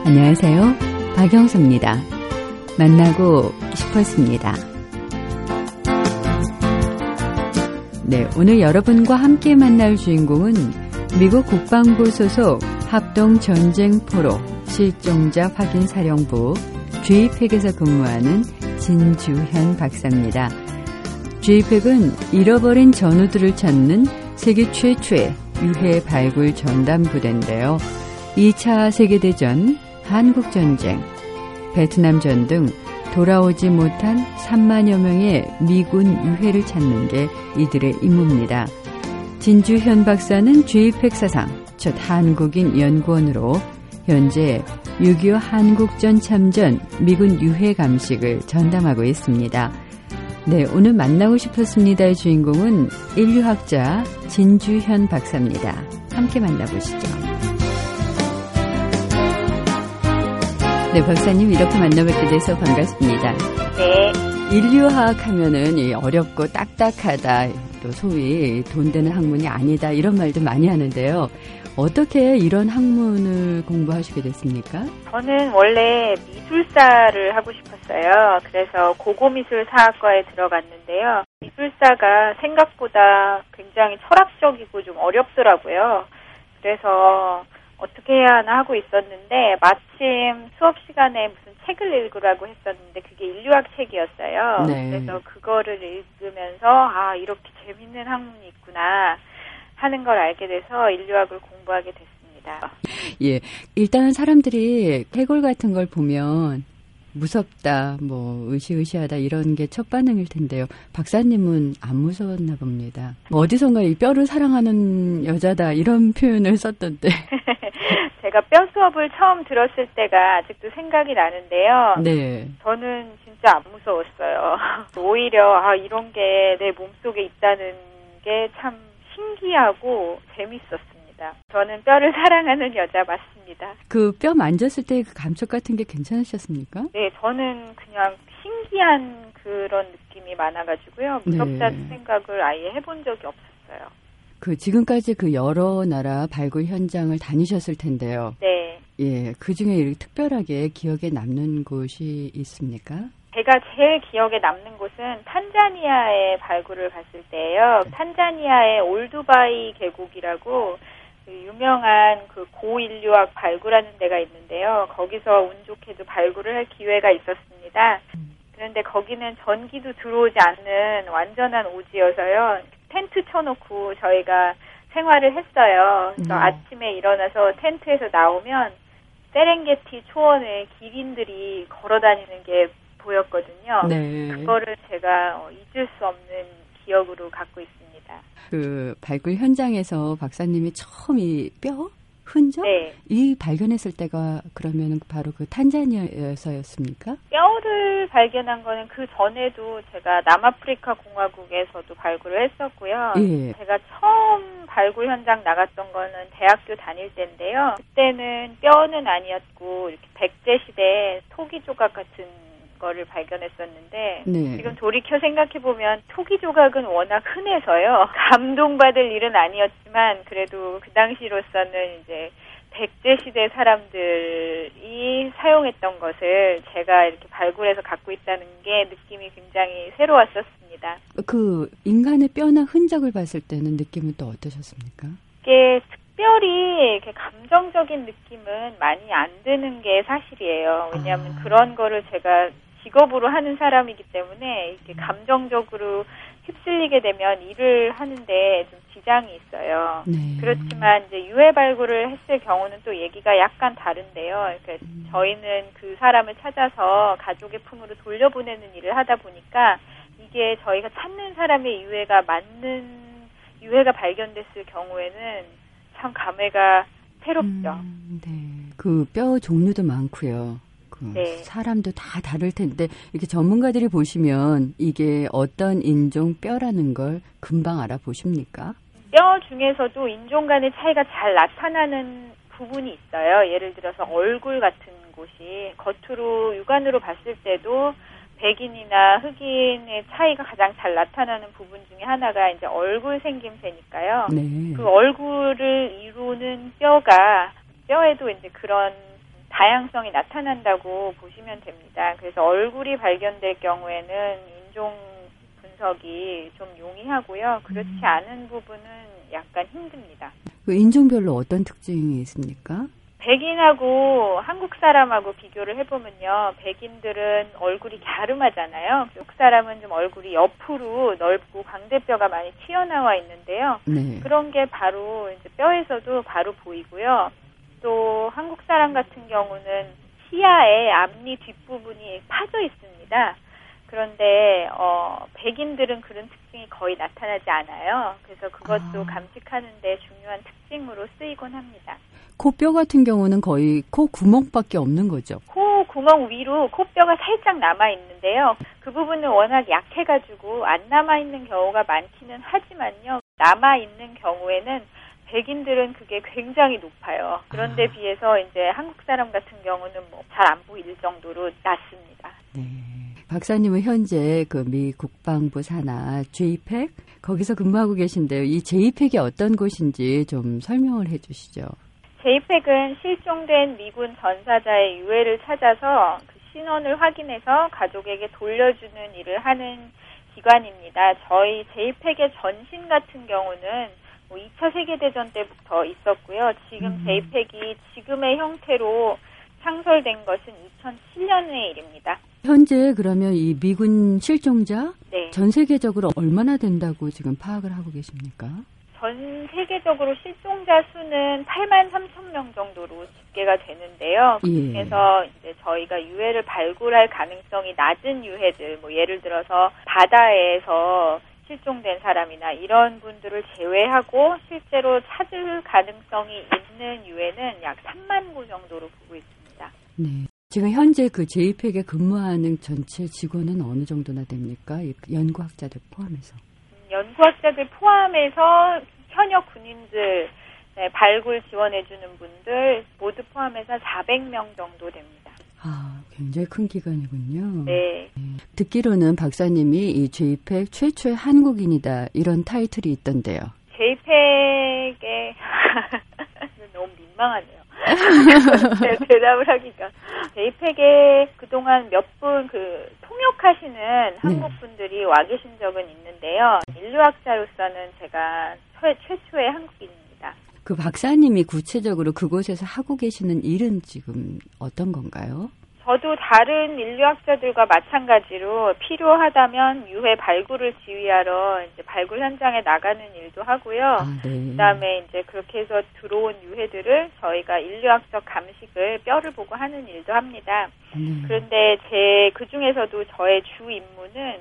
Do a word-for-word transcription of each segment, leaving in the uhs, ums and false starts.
안녕하세요. 박영수입니다. 만나고 싶었습니다. 네, 오늘 여러분과 함께 만날 주인공은 미국 국방부 소속 합동전쟁포로 실종자 확인사령부 제이팩에서 근무하는 진주현 박사입니다. 제이팩은 잃어버린 전우들을 찾는 세계 최초의 유해 발굴 전담 부대인데요. 이 차 세계대전, 한국전쟁, 베트남전 등 돌아오지 못한 삼만여 명의 미군 유해를 찾는 게 이들의 임무입니다. 진주현 박사는 제이팩 사상 첫 한국인 연구원으로 현재 육이오 한국전 참전 미군 유해 감식을 전담하고 있습니다. 네, 오늘 만나고 싶었습니다의 주인공은 인류학자 진주현 박사입니다. 함께 만나보시죠. 네, 박사님 이렇게 만나뵙게 돼서 반갑습니다. 네. 인류학 하면은 어렵고 딱딱하다, 또 소위 돈 되는 학문이 아니다 이런 말도 많이 하는데요. 어떻게 이런 학문을 공부하시게 됐습니까? 저는 원래 미술사를 하고 싶었어요. 그래서 고고미술사학과에 들어갔는데요. 미술사가 생각보다 굉장히 철학적이고 좀 어렵더라고요. 그래서 어떻게 해야 하나 하고 있었는데 마침 수업 시간에 무슨 책을 읽으라고 했었는데 그게 인류학 책이었어요. 네. 그래서 그거를 읽으면서 아, 이렇게 재밌는 학문이 있구나 하는 걸 알게 돼서 인류학을 공부하게 됐습니다. 예, 일단 사람들이 해골 같은 걸 보면 무섭다, 뭐 으시으시하다 이런 게 첫 반응일 텐데요. 박사님은 안 무서웠나 봅니다. 어디선가 이 뼈를 사랑하는 여자다 이런 표현을 썼던데. 제가 뼈 수업을 처음 들었을 때가 아직도 생각이 나는데요. 네. 저는 진짜 안 무서웠어요. 오히려 아, 이런 게 내 몸속에 있다는 게 참 신기하고 재밌었습니다. 저는 뼈를 사랑하는 여자 맞습니다. 그 뼈 만졌을 때 그 감촉 같은 게 괜찮으셨습니까? 네, 저는 그냥 신기한 그런 느낌이 많아가지고요. 무섭다는 네. 생각을 아예 해본 적이 없었어요. 그 지금까지 그 여러 나라 발굴 현장을 다니셨을 텐데요. 네. 예, 그 중에 이렇게 특별하게 기억에 남는 곳이 있습니까? 제가 제일 기억에 남는 곳은 탄자니아에 발굴을 갔을 때예요. 탄자니아의 올두바이 계곡이라고 그 유명한 그 고인류학 발굴하는 데가 있는데요. 거기서 운 좋게도 발굴을 할 기회가 있었습니다. 그런데 거기는 전기도 들어오지 않는 완전한 오지여서요. 텐트 쳐놓고 저희가 생활을 했어요. 그래서 음. 아침에 일어나서 텐트에서 나오면 세렝게티 초원에 기린들이 걸어다니는 게 보였거든요. 네. 그거를 제가 잊을 수 없는 기억으로 갖고 있습니다. 그 발굴 현장에서 박사님이 처음 이 뼈? 흔적? 네. 이 발견했을 때가 그러면 바로 그 탄자니아에서였습니까? 뼈를 발견한 거는 그 전에도 제가 남아프리카 공화국에서도 발굴을 했었고요. 예. 제가 처음 발굴 현장 나갔던 거는 대학교 다닐 때인데요. 그때는 뼈는 아니었고 이렇게 백제 시대 토기 조각 같은 거를 발견했었는데 네. 지금 돌이켜 생각해보면 토기 조각은 워낙 흔해서요. 감동받을 일은 아니었지만 그래도 그 당시로서는 이제 백제 시대 사람들이 사용했던 것을 제가 이렇게 발굴해서 갖고 있다는 게 느낌이 굉장히 새로웠었습니다. 그 인간의 뼈나 흔적을 봤을 때는 느낌은 또 어떠셨습니까? 이게 특별히 이렇게 감정적인 느낌은 많이 안 드는 게 사실이에요. 왜냐하면 아. 그런 거를 제가 직업으로 하는 사람이기 때문에 이렇게 감정적으로 휩쓸리게 되면 일을 하는데 좀 지장이 있어요. 네. 그렇지만 이제 유해 발굴을 했을 경우는 또 얘기가 약간 다른데요. 그러니까 음. 저희는 그 사람을 찾아서 가족의 품으로 돌려보내는 일을 하다 보니까 이게 저희가 찾는 사람의 유해가 맞는 유해가 발견됐을 경우에는 참 감회가 새롭죠. 음, 네. 그 뼈 종류도 많고요. 그 네. 사람도 다 다를 텐데 이렇게 전문가들이 보시면 이게 어떤 인종 뼈라는 걸 금방 알아보십니까? 뼈 중에서도 인종 간의 차이가 잘 나타나는 부분이 있어요. 예를 들어서 얼굴 같은 곳이 겉으로 육안으로 봤을 때도 백인이나 흑인의 차이가 가장 잘 나타나는 부분 중에 하나가 이제 얼굴 생김새니까요. 네. 그 얼굴을 이루는 뼈가 뼈에도 이제 그런 다양성이 나타난다고 보시면 됩니다. 그래서 얼굴이 발견될 경우에는 인종 분석이 좀 용이하고요. 그렇지 않은 부분은 약간 힘듭니다. 그 인종별로 어떤 특징이 있습니까? 백인하고 한국 사람하고 비교를 해보면요. 백인들은 얼굴이 갸름하잖아요. 한국 사람은 좀 얼굴이 옆으로 넓고 광대뼈가 많이 튀어나와 있는데요. 네. 그런 게 바로 이제 뼈에서도 바로 보이고요. 또 한국 사람 같은 경우는 시야에 앞니 뒷부분이 파져 있습니다. 그런데 어, 백인들은 그런 특징이 거의 나타나지 않아요. 그래서 그것도 아. 감식하는 데 중요한 특징으로 쓰이곤 합니다. 코뼈 같은 경우는 거의 코 구멍밖에 없는 거죠. 코 구멍 위로 코뼈가 살짝 남아있는데요. 그 부분은 워낙 약해가지고 안 남아있는 경우가 많기는 하지만요. 남아있는 경우에는 백인들은 그게 굉장히 높아요. 그런데 아. 비해서 이제 한국 사람 같은 경우는 뭐 잘 안 보일 정도로 낮습니다. 네. 박사님은 현재 그 미 국방부 산하 제이팩 거기서 근무하고 계신데요. 이 제이팩이 어떤 곳인지 좀 설명을 해 주시죠. 제이팩은 실종된 미군 전사자의 유해를 찾아서 그 신원을 확인해서 가족에게 돌려주는 일을 하는 기관입니다. 저희 제이팩의 전신 같은 경우는 뭐 이 차 세계대전 때부터 있었고요. 지금 음. 제이팩이 지금의 형태로 창설된 것은 이천칠 년의 일입니다. 현재 그러면 이 미군 실종자 네. 전 세계적으로 얼마나 된다고 지금 파악을 하고 계십니까? 전 세계적으로 실종자 수는 팔만 삼천 명 정도로 집계가 되는데요. 예. 그래서 이제 저희가 유해를 발굴할 가능성이 낮은 유해들, 뭐 예를 들어서 바다에서 실종된 사람이나 이런 분들을 제외하고 실제로 찾을 가능성이 있는 유해는 약 삼만 구 정도로 보고 있습니다. 네. 지금 현재 그 제이팩에 근무하는 전체 직원은 어느 정도나 됩니까? 연구학자들 포함해서. 연구학자들 포함해서 현역 군인들, 네, 발굴 지원해주는 분들 모두 포함해서 사백 명 정도 됩니다. 아, 굉장히 큰 기관이군요. 네. 네. 듣기로는 박사님이 이 제이팩 최초의 한국인이다 이런 타이틀이 있던데요. 제이팩에 너무 민망하네요. 대답을 하기가. 제이팩에 그동안 몇 분 그 통역하시는 한국 분들이 와 계신 적은 있는데요. 인류학자로서는 제가 최, 최초의 한국인입니다. 그 박사님이 구체적으로 그곳에서 하고 계시는 일은 지금 어떤 건가요? 저도 다른 인류학자들과 마찬가지로 필요하다면 유해 발굴을 지휘하러 이제 발굴 현장에 나가는 일도 하고요. 아, 네. 그다음에 이제 그렇게 해서 들어온 유해들을 저희가 인류학적 감식을 뼈를 보고 하는 일도 합니다. 네. 그런데 제 그 중에서도 저의 주 임무는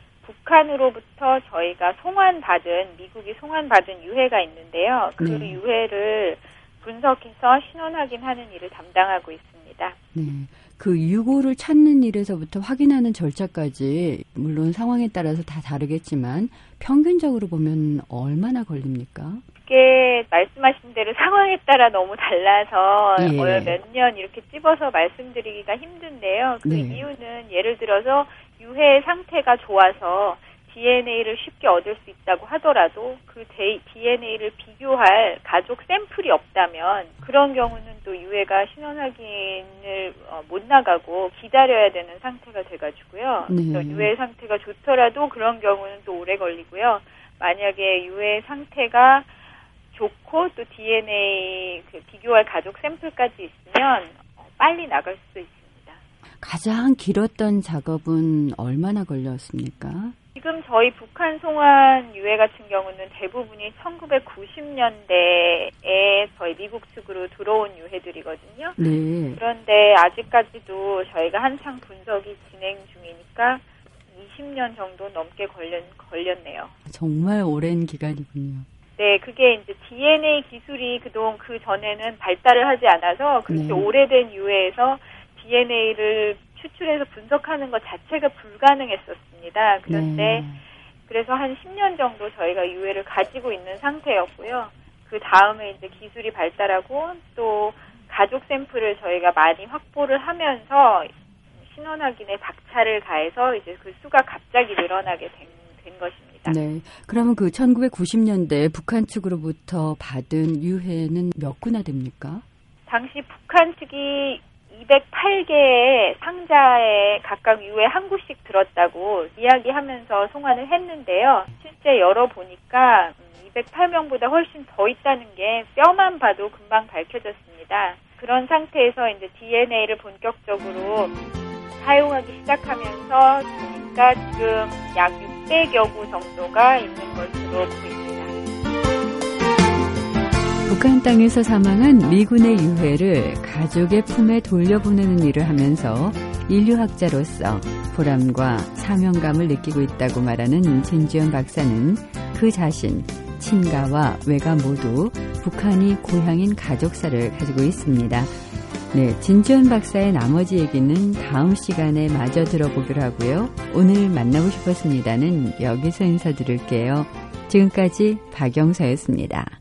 북한으로부터 저희가 송환받은 미국이 송환받은 유해가 있는데요. 그 네. 유해를 분석해서 신원 확인하는 일을 담당하고 있습니다. 네. 그 유고를 찾는 일에서부터 확인하는 절차까지 물론 상황에 따라서 다 다르겠지만 평균적으로 보면 얼마나 걸립니까? 그게 말씀하신 대로 상황에 따라 너무 달라서 예. 몇 년 이렇게 찝어서 말씀드리기가 힘든데요. 그 네. 이유는 예를 들어서 유해 상태가 좋아서 디엔에이를 쉽게 얻을 수 있다고 하더라도 그 디엔에이를 비교할 가족 샘플이 없다면 그런 경우는 또 유해가 신원 확인을 못 나가고 기다려야 되는 상태가 돼가지고요. 네. 유해 상태가 좋더라도 그런 경우는 또 오래 걸리고요. 만약에 유해 상태가 좋고 또 디엔에이 그 비교할 가족 샘플까지 있으면 빨리 나갈 수도 있습니다. 가장 길었던 작업은 얼마나 걸렸습니까? 지금 저희 북한 송환 유해 같은 경우는 대부분이 천구백구십 년대에 저희 미국 측으로 들어온 유해들이거든요. 네. 그런데 아직까지도 저희가 한창 분석이 진행 중이니까 이십 년 정도 넘게 걸렸, 걸렸네요. 정말 오랜 기간이군요. 네, 그게 이제 디엔에이 기술이 그동안 그 전에는 발달을 하지 않아서 그렇게 네. 오래된 유해에서 디엔에이를 추출해서 분석하는 것 자체가 불가능했었습니다. 그런데 네. 그래서 한 십 년 정도 저희가 유해를 가지고 있는 상태였고요. 그 다음에 이제 기술이 발달하고 또 가족 샘플을 저희가 많이 확보를 하면서 신원 확인에 박차를 가해서 이제 그 수가 갑자기 늘어나게 된, 된 것입니다. 네. 그러면 그 천구백구십 년대 북한 측으로부터 받은 유해는 몇 구나 됩니까? 당시 북한 측이 이백팔 개의 상자에 각각 유해 한 구씩 들었다고 이야기하면서 송환을 했는데요. 실제 열어보니까 이백팔 명보다 훨씬 더 있다는 게 뼈만 봐도 금방 밝혀졌습니다. 그런 상태에서 이제 디엔에이를 본격적으로 사용하기 시작하면서 보니까 지금 약 육백여 구 정도가 있는 것으로 보입니다. 북한 땅에서 사망한 미군의 유해를 가족의 품에 돌려보내는 일을 하면서 인류학자로서 보람과 사명감을 느끼고 있다고 말하는 진주현 박사는 그 자신, 친가와 외가 모두 북한이 고향인 가족사를 가지고 있습니다. 네, 진주현 박사의 나머지 얘기는 다음 시간에 마저 들어보기로 하고요. 오늘 만나고 싶었습니다는 여기서 인사드릴게요. 지금까지 박영서였습니다.